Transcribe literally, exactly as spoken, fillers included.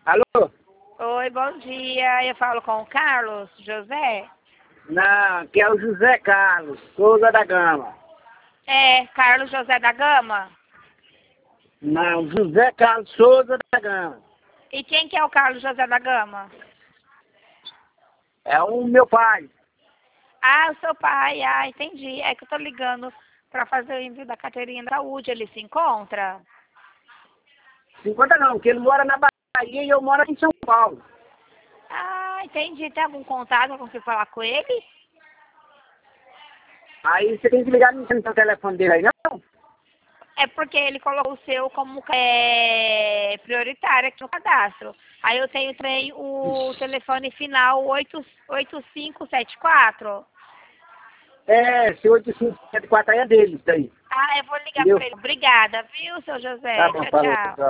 Alô? Oi, bom dia. Eu falo com o Carlos José? Não, que é o José Carlos Souza da Gama. É, Carlos José da Gama? Não, José Carlos Souza da Gama. E quem que é o Carlos José da Gama? É o meu pai. Ah, o seu pai. Ah, entendi. É que eu tô ligando para fazer o envio da carteirinha da saúde. Ele se encontra? cinquenta não, que ele mora na Bahia e eu moro aqui em São Paulo. Ah, entendi. Tem algum contato? Eu consigo falar com ele? Aí você tem que ligar no seu telefone dele aí, não? É porque ele colocou o seu como é, prioritário aqui no cadastro. Aí eu tenho também o telefone final oito oito cinco sete quatro. É, esse oito cinco sete quatro aí é dele, isso daí. Ah, eu vou ligar Entendeu? para ele. Obrigada, viu, seu José? Tá bom, Tchau, falou, tchau. tchau.